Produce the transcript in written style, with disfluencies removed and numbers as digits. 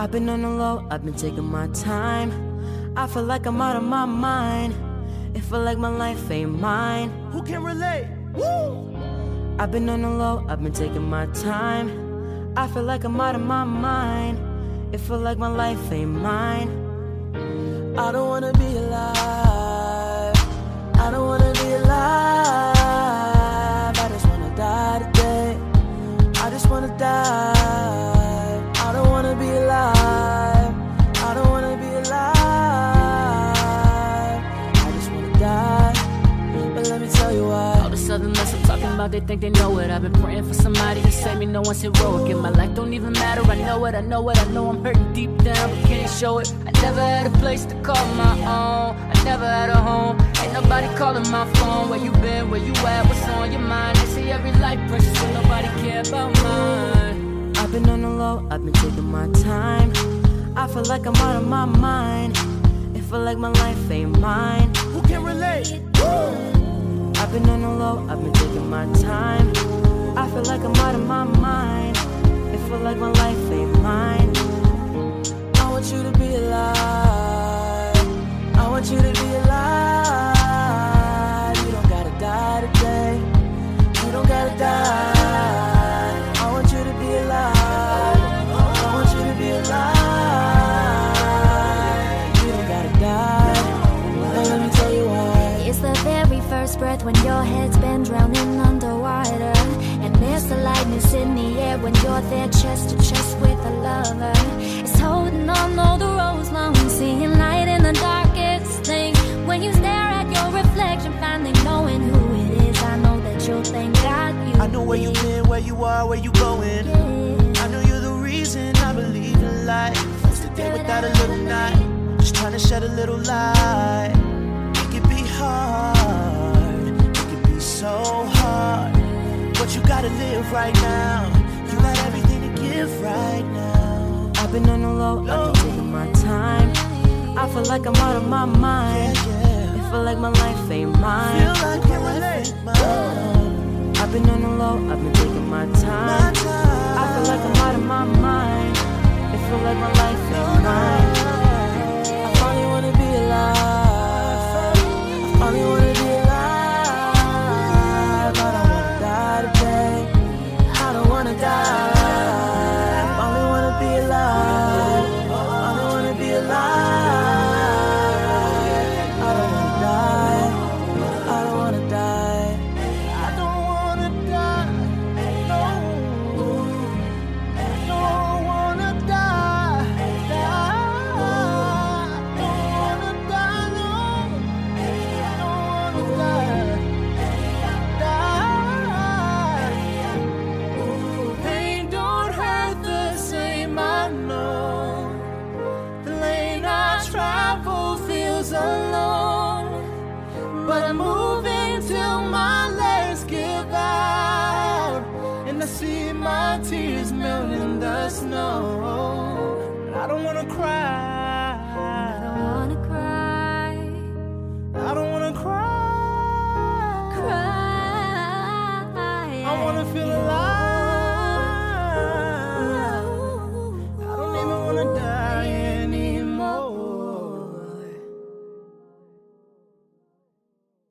I've been on the low, I've been taking my time. I feel like I'm out of my mind. It feel like my life ain't mine. Who can relate? Woo! I've been on the low, I've been taking my time. I feel like I'm out of my mind. It feel like my life ain't mine. I don't wanna be alive. I don't wanna be alive. I just wanna die today. I just wanna die. I don't wanna be alive. I don't wanna be alive. I just wanna die. But let me tell you why. All this other mess I'm talking about, they think they know it. I've been praying for somebody to save me, no one's heroic. And my life don't even matter, I know it, I know it. I know I'm hurting deep down, but can't show it. I never had a place to call my own. I never had a home. Ain't nobody calling my phone. Where you been, where you at, what's on your mind? They say every life precious, but nobody care about mine. I've been on the low, I've been taking my time. I feel like I'm out of my mind. It feel like my life ain't mine. Who can relate? Woo! I've been on the low, I've been taking my time. I feel like I'm out of my mind. It feel like my life ain't mine. I want you to be alive. I want you to be alive. You don't gotta die today. You don't gotta die. I want you to be alive. I want you to be alive. You don't gotta die. Now let me tell you why. It's the very first breath when your head's been drowning underwater. And there's the lightness in the air when you're there chest to chest with a lover. It's holding on all the roads long, seeing light in the darkest thing. When you stare at your reflection, finally knowing who it is, I know that you'll thank God you I know where you've been, where you are, where you going. I know you're the reason I believe in life. It's the day without a little night, just trying to shed a little light. It could be hard, it could be so hard, but you gotta live right now. You got everything to give right now. I've been on the low, I've been taking my time. I feel like I'm out of my mind. It feel like my life ain't mine. Feel like you relate, I've been on the low, I've been taking my time. I feel like I'm out of my mind. It feel like my life ain't mine. I finally wanna be alive. I finally wanna be alive. But I wanna die today. I don't wanna die. I finally wanna be alive. I don't wanna be alive. I don't wanna die. I don't wanna die. I don't wanna die. No. I don't wanna die. Pain don't hurt the same, I know. The lane I travel feels alone, but I'm moving till my legs give out, and I see my tears melt in the snow. But I don't wanna cry. I don't wanna cry, I don't wanna cry. cry. I wanna feel alive.